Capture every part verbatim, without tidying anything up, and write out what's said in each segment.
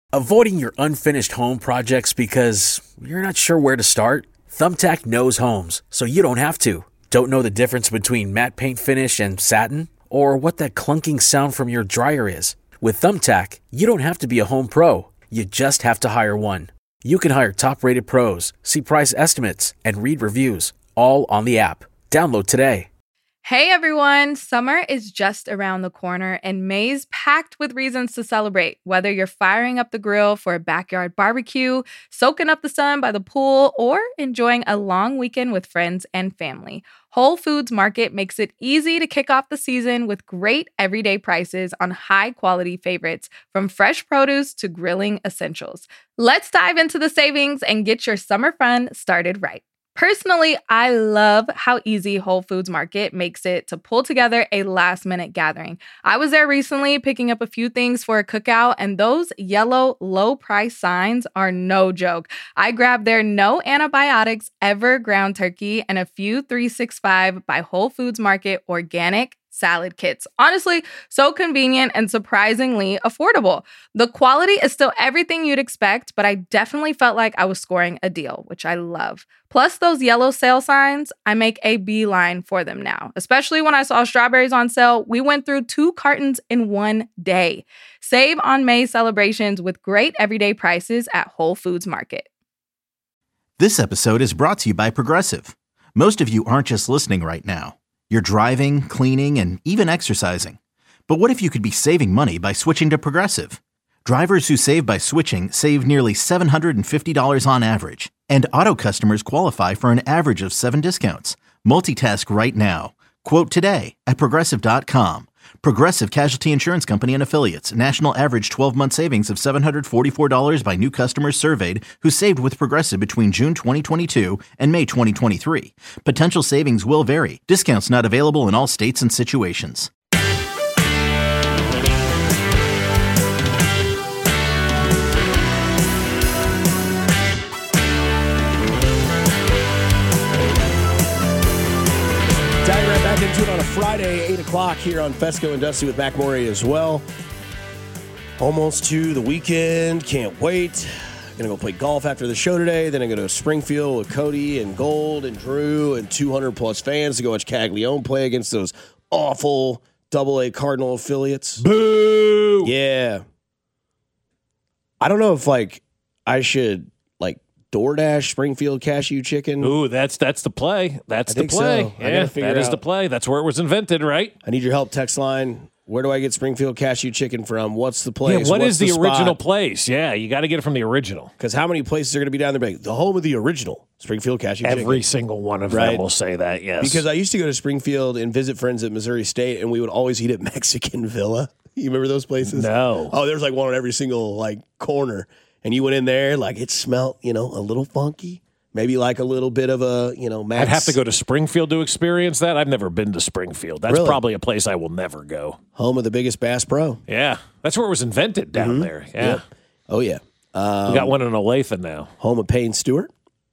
Avoiding your unfinished home projects because you're not sure where to start? Thumbtack knows homes, so you don't have to. Don't know the difference between matte paint finish and satin? Or what that clunking sound from your dryer is? With Thumbtack, you don't have to be a home pro. You just have to hire one. You can hire top-rated pros, see price estimates, and read reviews, all on the app. Download today. Hey everyone, summer is just around the corner and May's packed with reasons to celebrate. Whether you're firing up the grill for a backyard barbecue, soaking up the sun by the pool, or enjoying a long weekend with friends and family, Whole Foods Market makes it easy to kick off the season with great everyday prices on high-quality favorites, from fresh produce to grilling essentials. Let's dive into the savings and get your summer fun started right. Personally, I love how easy Whole Foods Market makes it to pull together a last-minute gathering. I was there recently picking up a few things for a cookout, and those yellow low-price signs are no joke. I grabbed their no antibiotics ever ground turkey and a few three sixty-five by Whole Foods Market organic salad kits. Honestly, so convenient and surprisingly affordable. The quality is still everything you'd expect, but I definitely felt like I was scoring a deal, which I love. Plus those yellow sale signs, I make a beeline for them now. Especially when I saw strawberries on sale, we went through two cartons in one day. Save on May celebrations with great everyday prices at Whole Foods Market. This episode is brought to you by Progressive. Most of you aren't just listening right now. You're driving, cleaning, and even exercising. But what if you could be saving money by switching to Progressive? Drivers who save by switching save nearly seven hundred fifty dollars on average. And auto customers qualify for an average of seven discounts. Multitask right now. Quote today at Progressive dot com. Progressive Casualty Insurance Company and Affiliates. National average twelve-month savings of seven hundred forty-four dollars by new customers surveyed who saved with Progressive between June twenty twenty-two and May twenty twenty-three. Potential savings will vary. Discounts not available in all states and situations. Into it on a Friday, eight o'clock here on Fesco and Dusty with Mac Morey as well. Almost to the weekend. Can't wait. Gonna go play golf after the show today. Then I go to Springfield with Cody and Gold and Drew and two hundred plus fans to go watch Caglione play against those awful double A Cardinal affiliates. Boo! Yeah. I don't know if, like, I should, like, DoorDash Springfield cashew chicken. Ooh, that's that's the play. That's I the play. So. Yeah, that is the play. That's where it was invented, right? I need your help. Text line. Where do I get Springfield cashew chicken from? What's the place? Yeah, what What's is the, the original spot? place? Yeah, you got to get it from the original. Because how many places are going to be down there? Like, the home of the original Springfield cashew Every chicken. Every single one of right? them will say that, yes. Because I used to go to Springfield and visit friends at Missouri State, and we would always eat at Mexican Villa. You remember those places? No. Oh, there's like one on every single like corner. And you went in there, like it smelled, you know, a little funky. Maybe like a little bit of a, you know, Max. I'd have to go to Springfield to experience that. I've never been to Springfield. That's really? probably a place I will never go. Home of the biggest Bass Pro. Yeah. That's where it was invented down mm-hmm. there. Yeah. Yep. Oh, yeah. Um, we got one in Olathe now. Home of Payne Stewart.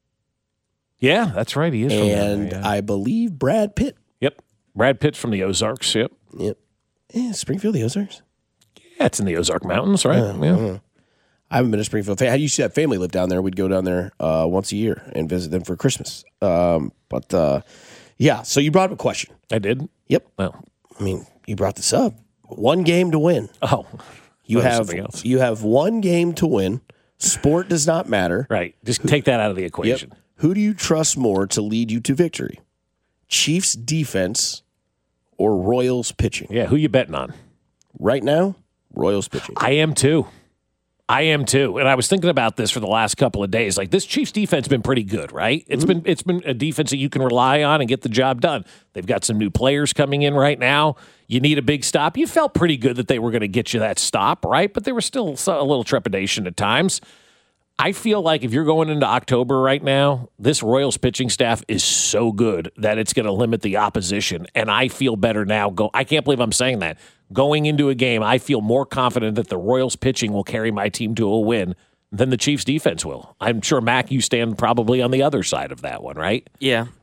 Yeah, that's right. He is from And there, yeah. I believe Brad Pitt. Yep. Brad Pitt from the Ozarks. Yep. Yep. Yeah, Springfield, the Ozarks. Yeah, it's in the Ozark Mountains, right? Uh, yeah. Uh, I haven't been to Springfield. How do you see that family live down there? We'd go down there uh, once a year and visit them for Christmas. Um, but, uh, yeah, so you brought up a question. I did? Yep. Well, I mean, you brought this up. One game to win. Oh. You have you have one game to win. Sport does not matter. Right. Just Who, take that out of the equation. Yep. Who do you trust more to lead you to victory? Chiefs defense or Royals pitching? Yeah, who you betting on? Right now, Royals pitching. I am too. I am too. And I was thinking about this for the last couple of days. Like, this Chiefs defense has been pretty good, right? It's mm-hmm. been it's been a defense that you can rely on and get the job done. They've got some new players coming in right now. You need a big stop. You felt pretty good that they were going to get you that stop, right? But there was still a little trepidation at times. I feel like if you're going into October right now, this Royals pitching staff is so good that it's going to limit the opposition. And I feel better now. Go. I can't believe I'm saying that. Going into a game, I feel more confident that the Royals pitching will carry my team to a win than the Chiefs defense will. I'm sure, Mac, you stand probably on the other side of that one, right? Yeah.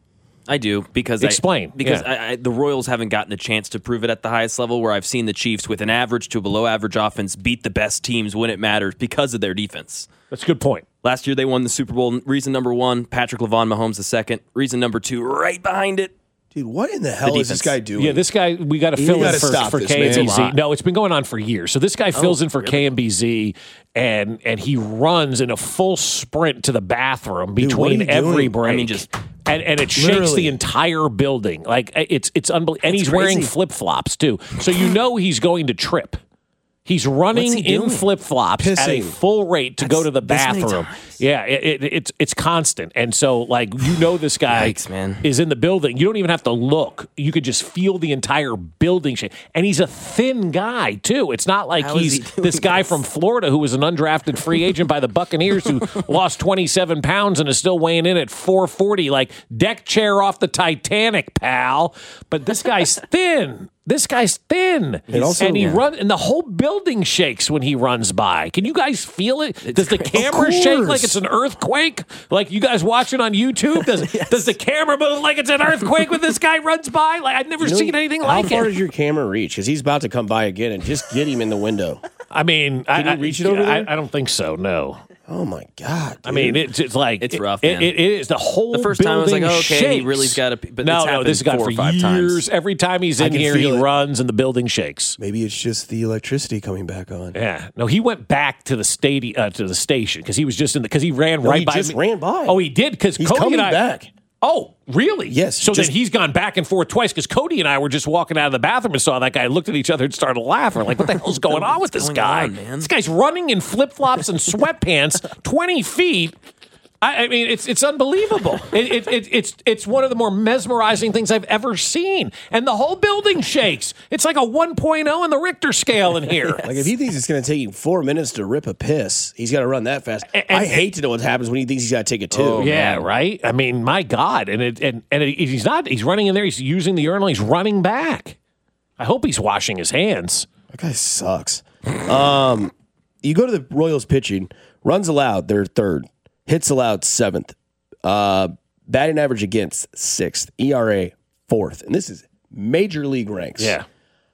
I do because Explain. I, because Yeah. I, I, the Royals haven't gotten a chance to prove it at the highest level. Where I've seen the Chiefs with an average to below average offense beat the best teams when it matters because of their defense. That's a good point. Last year they won the Super Bowl. Reason number one, Patrick LaVon Mahomes the second. Reason number two, right behind it. Dude, what in the hell The is this defense. guy doing? Yeah, this guy, we got to You fill in gotta for, stop for this, K man. M B It's a Z. lot. No, it's been going on for years. So this guy fills Oh, in for really? K M B Z, and and he runs in a full sprint to the bathroom Dude, what are between you every doing? break. I mean, just- and, and it shakes Literally. the entire building. Like it's it's unbelievable. And That's he's wearing crazy. flip flops too, so you know he's going to trip. He's running What's he in doing? flip flops at a Pissing. full rate to go to the this many bathroom. times? Yeah, it, it, it's it's constant, and so like you know this guy Yikes, man. is in the building. You don't even have to look; you could just feel the entire building shake. And he's a thin guy too. It's not like How is he's he doing this guy this? from Florida who was an undrafted free agent by the Buccaneers who lost twenty-seven pounds and is still weighing in at four forty, like deck chair off the Titanic, pal. But this guy's thin. This guy's thin, And also- and he Yeah. run, and the whole building shakes when he runs by. Can you guys feel it? Does the camera shake like course. it's an earthquake? Like you guys watching on YouTube? Does does the camera move like it's an earthquake when this guy runs by? Like I've never You know, seen anything how like far it. does your camera reach? Because he's about to come by again, and just get him in the window. I mean, I, Can you I- reach it over I, there? I don't think so. No. Oh my god! I mean, dude. it's, it's like It's it- rough, It, man. it, it is the whole. The first time I was like, building oh, okay, he shakes. really's gotta pee- but no, it's no, happened this has got four for or five years. times. Every time he's in can here, he feel it. runs and the building shakes. maybe it's just the electricity coming back on. Yeah, no, he went back to the stadium uh, to the station because he was just in the because he ran right he by. just me. ran by. Oh, he did because He's Cody coming and I. back. Oh, really? Yes, So just- then he's gone back and forth twice because Cody and I were just walking out of the bathroom and saw that guy, looked at each other and started laughing. Like, what the hell's going on with this going guy? on, man? This guy's running in flip flops and sweatpants, twenty feet. I, I mean, it's it's unbelievable. It, it, it, it's it's one of the more mesmerizing things I've ever seen, and the whole building shakes. It's like a one point oh in the Richter scale in here. Like if he thinks it's going to take him four minutes to rip a piss, he's got to run that fast. And- I hate to know what happens when he thinks he's got to take a two. Yeah, right. I mean, my God, and it, and and it, he's not. He's running in there. He's using the urinal. He's running back. I hope he's washing his hands. That guy sucks. Um, you go to the Royals pitching, runs allowed, they're third, hits allowed seventh, uh, batting average against sixth, E R A fourth, and this is major league ranks. Yeah.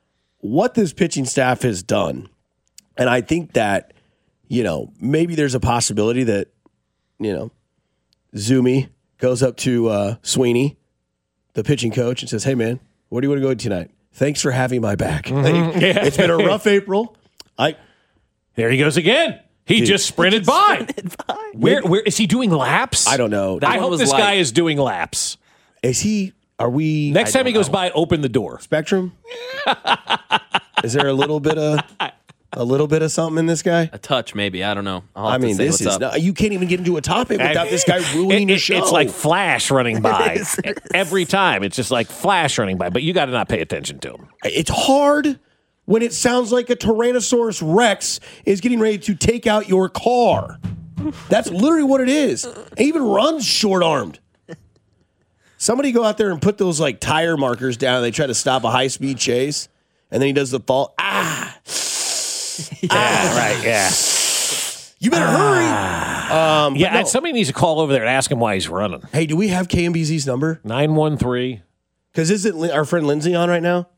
What this pitching staff has done, and I think that, you know, maybe there's a possibility that, you know, Zumi goes up to uh, Sweeney, the pitching coach, and says, "Hey, man, where do you want to go tonight? Thanks for having my back. Like, Yeah. It's been a rough April. I There he goes again. He just sprinted by. Where where is he doing laps? I don't know. I one hope was this like- guy is doing laps. Is he? Are we Next time he goes by, open the door. Spectrum? Is there a little bit of a little bit of something in this guy? A touch, maybe. I don't know. I'll have I to mean, say this what's is up. not, you can't even get into a topic without this guy ruining It- your it- show. It's like Flash running by every time. It's just like Flash running by, but you got to not pay attention to him. It's hard when it sounds like a Tyrannosaurus Rex is getting ready to take out your car. That's literally what it is. It even runs short armed. Somebody go out there and put those like tire markers down. And they try to stop a high speed chase, and then he does the fall. Ah, Yeah, right. Yeah, you better hurry. Um, but yeah. no. And somebody needs to call over there and ask him why he's running. Hey, do we have K M B Z's number? Nine one three. Because isn't Lin- our friend Lindsay on right now?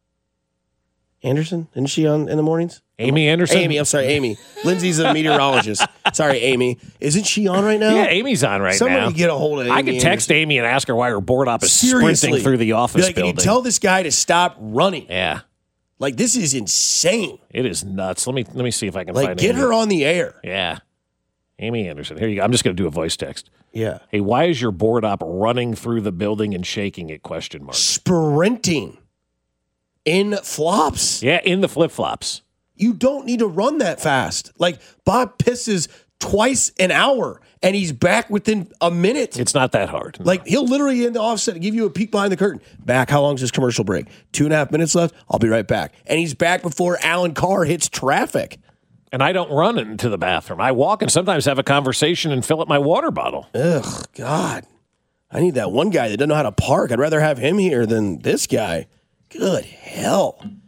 Anderson? Isn't she on in the mornings? Amy Anderson. Amy, I'm sorry, Amy. Lindsay's a meteorologist. Sorry, Amy. Isn't she on right now? Yeah, Amy's on right Somebody now. get a hold of Amy. I could text Anderson. Amy and ask her why her board op is Seriously. sprinting through the Be office like, can building. you tell this guy to stop running? yeah, Like, this is insane. it is nuts. Let me let me see if I can Like, find get Amy. her on the air. Yeah, Amy Anderson. Here you go. I'm just going to do a voice text. Yeah. Hey, why is your board op running through the building and shaking it? Question mark. Sprinting in flops. Yeah, in the flip flops. You don't need to run that fast. Like, Bob pisses twice an hour, and he's back within a minute. It's not that hard. Like, he'll literally in the offset give you a peek behind the curtain. Back, how long's this commercial break? Two and a half minutes left? I'll be right back. And he's back before Alan Carr hits traffic. And I don't run into the bathroom. I walk and sometimes have a conversation and fill up my water bottle. Ugh, God. I need that one guy that doesn't know how to park. I'd rather have him here than this guy. Good hell.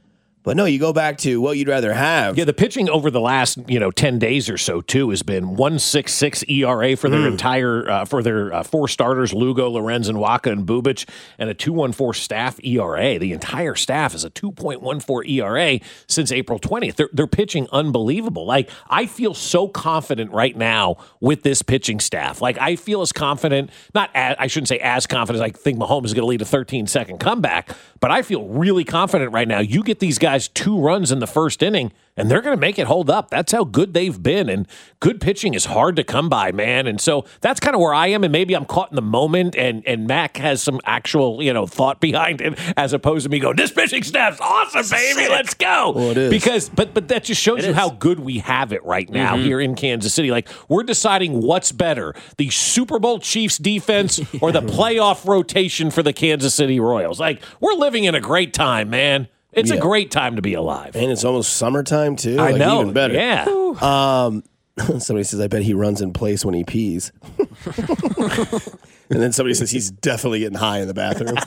But no, you go back to what you'd rather have. Yeah, the pitching over the last you know ten days or so too has been one point six six E R A for their mm. entire uh, for their uh, four starters: Lugo, Lorenzen, Waka, and Bubic, and a two point one four staff E R A. The entire staff is a two point one four E R A since April twentieth. They're they're pitching unbelievable. Like I feel so confident right now with this pitching staff. Like I feel as confident, not as, I shouldn't say as confident as I think Mahomes is going to lead a thirteen second comeback, but I feel really confident right now. You get these guys two runs in the first inning, and they're going to make it hold up. That's how good they've been, and good pitching is hard to come by, man. And so that's kind of where I am, and maybe I'm caught in the moment, and and Mac has some actual, you know, thought behind it, as opposed to me going, this pitching staff's awesome, baby, let's go. Well, it is. Because, but but that just shows it you is. how good we have it right now Mm-hmm. here in Kansas City. Like, we're deciding what's better, the Super Bowl Chiefs defense or the playoff rotation for the Kansas City Royals. Like, we're living in a great time, man. It's Yeah. a great time to be alive. And it's almost summertime, too. I Like, know. Even better. Yeah. Um, somebody says, I bet he runs in place when he pees. And then somebody says he's definitely getting high in the bathroom.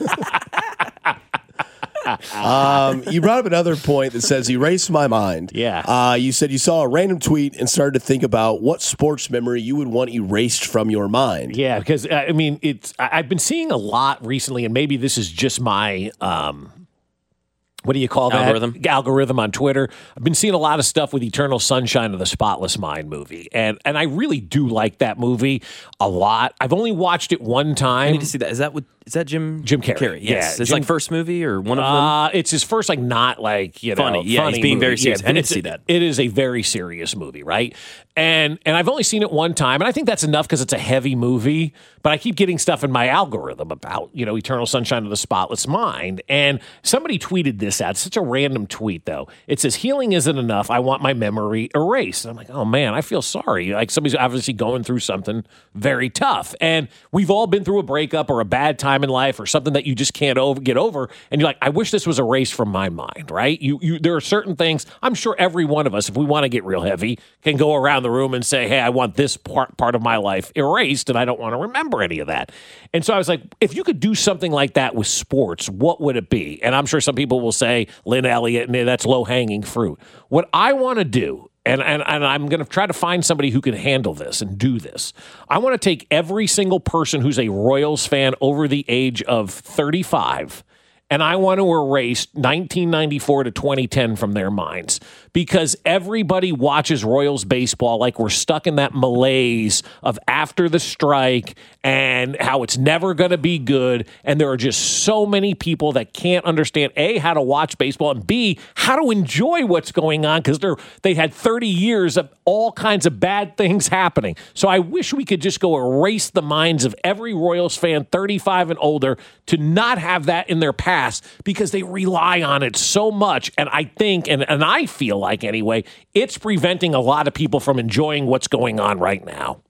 um, you brought up another point that says erase my mind. Yeah. Uh, you said you saw a random tweet and started to think about what sports memory you would want erased from your mind. Yeah, because, uh, I mean, it's I- I've been seeing a lot recently, and maybe this is just my um, what do you call that? Algorithm? Algorithm on Twitter. I've been seeing a lot of stuff with Eternal Sunshine of the Spotless Mind movie, and and I really do like that movie a lot. I've only watched it one I time. need to see that. Is that what? Is that Jim? Jim Carrey. Yes. Yeah, It's Jim- like first movie or one of them. Uh, it's his first, like, not like, you know, Funny. Yeah, he's being movie. very serious. I didn't it's- see that. It is a very serious movie, right? And and I've only seen it one time, and I think that's enough because it's a heavy movie. But I keep getting stuff in my algorithm about, you know, Eternal Sunshine of the Spotless Mind. And somebody tweeted this out. It's such a random tweet, though. It says, healing isn't enough. I want my memory erased. And I'm like, oh, man, I feel sorry. Like, somebody's obviously going through something very tough. And we've all been through a breakup or a bad time in life or something that you just can't over, get over. And you're like, I wish this was erased from my mind, right? You, you, there are certain things, I'm sure every one of us, if we want to get real heavy, can go around the room and say, hey, I want this part, part of my life erased, and I don't want to remember any of that. And so I was like, if you could do something like that with sports, what would it be? And I'm sure some people will say Lynn Elliott, and that's low-hanging fruit. What I want to do, And, and and I'm going to try to find somebody who can handle this and do this. I want to take every single person who's a Royals fan over the age of thirty-five, and I want to erase nineteen ninety-four to twenty ten from their minds, because everybody watches Royals baseball like we're stuck in that malaise of after the strike and how it's never going to be good. And there are just so many people that can't understand, A, how to watch baseball, and B, how to enjoy what's going on, because they're they had thirty years of all kinds of bad things happening. So I wish we could just go erase the minds of every Royals fan thirty-five and older to not have that in their past, because they rely on it so much. And I think, and, and I feel like anyway, it's preventing a lot of people from enjoying what's going on right now.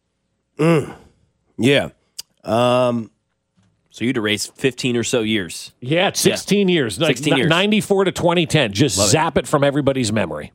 Mm. Yeah. Um, So you'd erase fifteen or so years. Yeah, it's sixteen Yeah. years. Like, sixteen years. ninety-four to twenty ten. Just Love zap it. it from everybody's memory.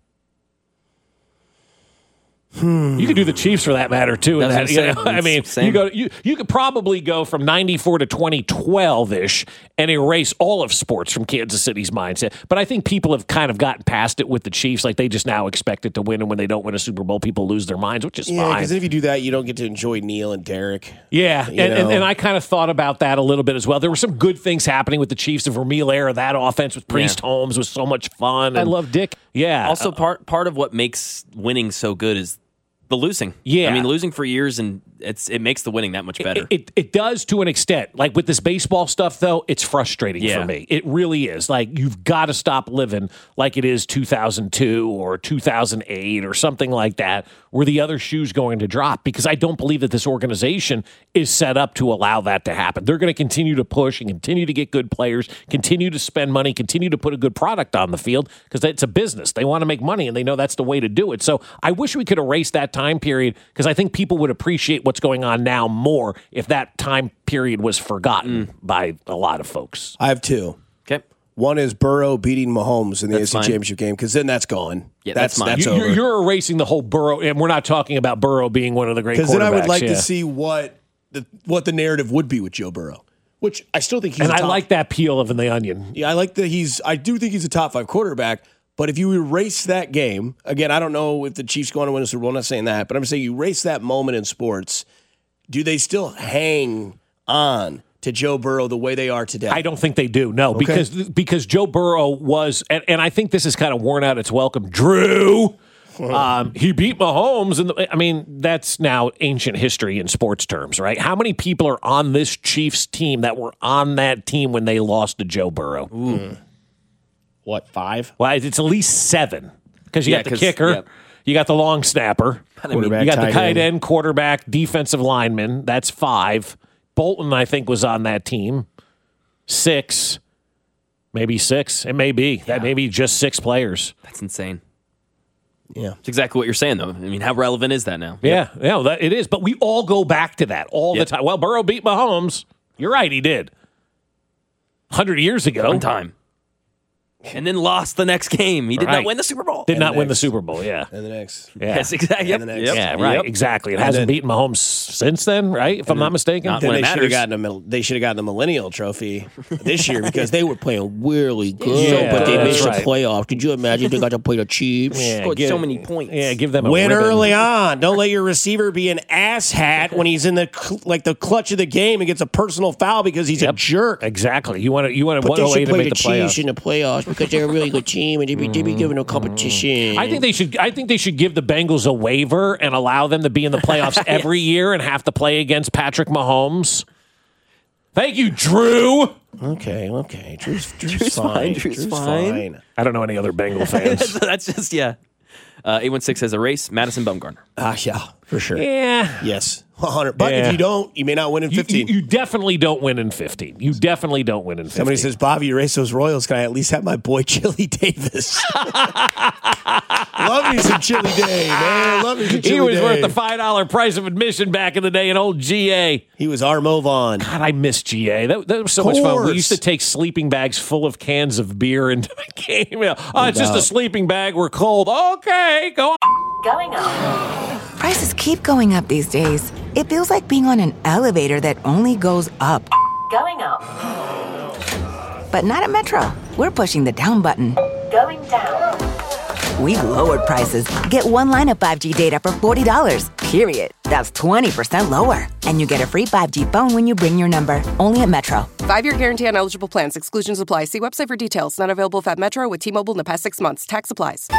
You could do the Chiefs for that matter too. in That's that, what you I'm know? saying. I mean, Same. you go, you you could probably go from ninety-four to twenty twelve ish and erase all of sports from Kansas City's mindset. But I think people have kind of gotten past it with the Chiefs. Like, they just now expect it to win, and when they don't win a Super Bowl, people lose their minds, which is yeah, fine. because if you do that, you don't get to enjoy Neil and Derek. Yeah, and, You and, know? and I kind of thought about that a little bit as well. There were some good things happening with the Chiefs. The Vermeil era, that offense with Priest Yeah. Holmes was so much fun. I love Dick. Yeah. Also, part part of what makes winning so good is the losing. Yeah. I mean, losing for years, and it's it makes the winning that much better. It, it it does to an extent. Like with this baseball stuff, though, it's frustrating Yeah. for me. It really is. Like, you've got to stop living like it is two thousand two or two thousand eight or something like that, where the other shoe's going to drop, because I don't believe that this organization is set up to allow that to happen. They're going to continue to push and continue to get good players, continue to spend money, continue to put a good product on the field, because it's a business. They want to make money, and they know that's the way to do it. So I wish we could erase that time period, because I think people would appreciate what's going on now more if that time period was forgotten Mm. by a lot of folks. I have two. Okay. One is Burrow beating Mahomes in the That's A F C fine. Championship game, because then that's gone. Yeah, that's mine. that's You- over. you're, you're erasing the whole Burrow, and we're not talking about Burrow being one of the great quarterbacks. Because then I would like yeah. to see what the what the narrative would be with Joe Burrow. which I still think he's And a I top, like that peel of the onion. Yeah, I like that he's, I do think he's a top five quarterback, but if you erase that game, again, I don't know if the Chiefs go on to win a Super Bowl, I'm not saying that, but I'm saying you erase that moment in sports, do they still hang on to Joe Burrow the way they are today? I don't think they do. No, Okay. because because Joe Burrow was, and, and I think this is kind of worn out its welcome. Drew, um, he beat Mahomes, and I mean that's now ancient history in sports terms, right? How many people are on this Chiefs team that were on that team when they lost to Joe Burrow? Mm. What, five? Well, it's at least seven because you Yeah, got the 'cause- kicker, yeah. you got the long snapper, Quarterback, you got the tight tight end. end, quarterback, defensive lineman. That's five. Bolton, I think, was on that team. Six, maybe six. It may be that may be just six players. That's insane. Yeah. It's exactly what you're saying, though. I mean, how relevant is that now? Yeah, yeah, that, it is. But we all go back to that all Yep. the time. Well, Burrow beat Mahomes. You're right, he did. Hundred years ago, One time. And then lost the next game. He did Right. not win the Super Bowl. did And not the win the next. Super Bowl. Yeah, And the next. yeah. Yes, exactly. Yep. And the next. Yep. Yeah, right. Yep. Exactly. It And hasn't then- beaten Mahomes since then, right? If I'm not mistaken. Not Then when they it should have matters. gotten a mil- they should have gotten a millennial trophy this year because they were playing really good, Yeah, but they that's missed right. the playoff. Could you imagine they got to play the Chiefs? Yeah, Scored give- so many points. Yeah, give them a Win ribbon. early on. Don't let your receiver be an asshat when he's in the cl- like the clutch of the game and gets a personal foul because he's a jerk. Exactly. You want to you want But one they oh should eight to play make the the Chiefs playoffs. in the playoffs because they're a really good team and they be, they be giving them competition. I think they should. I think they should give the Bengals a waiver and allow them to be in the playoffs every year and have to play against Patrick Mahomes. Thank you, Drew. Okay, okay. Drew's, Drew's, Drew's fine. fine, Drew's fine. I don't know any other Bengal fans. That's just, yeah. Uh, eight one six says erase Madison Bumgarner. Ah, yeah, for sure. yeah. Yes, one hundred. But Yeah. if you don't, you may not win in You, fifteen. you, you definitely don't win in fifteen. You definitely don't win in fifteen. Somebody says, Bobby, erase those Royals. Can I at least have my boy Chili Davis? Love me some Chili Day, man. Love me some Chili he was Day. worth the five dollar price of admission back in the day in old G A. He was Armo Vaughn. God, I miss G A. That, that was so much fun. We Course. used to take sleeping bags full of cans of beer into the game. Oh, it's just a doubt. sleeping bag. We're cold. Okay, go on. Going up. Prices keep going up these days. It feels like being on an elevator that only goes up. Going up. But not at Metro. We're pushing the down button. Going down. We've lowered prices. Get one line of five G data for forty dollars, period. That's twenty percent lower. And you get a free five G phone when you bring your number. Only at Metro. Five-year guarantee on eligible plans. Exclusions apply. See website for details. Not available at Metro with T-Mobile in the past six months. Tax applies.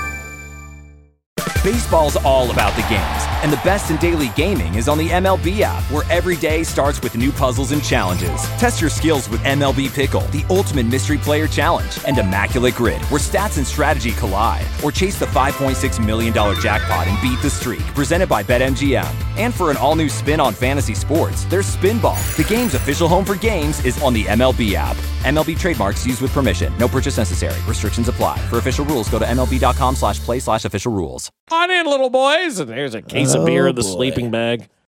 Baseball's all about the games, and the best in daily gaming is on the M L B app, where every day starts with new puzzles and challenges. Test your skills with M L B Pickle, the ultimate mystery player challenge, and Immaculate Grid, where stats and strategy collide. Or chase the five point six million dollars jackpot and beat the streak, presented by BetMGM. And for an all-new spin on fantasy sports, there's Spinball. The game's official home for games is on the M L B app. M L B trademarks used with permission. No purchase necessary. Restrictions apply. For official rules, go to MLB.com slash play slash official rules. On in, little boys. And there's a case of beer Oh, in the boy. sleeping bag.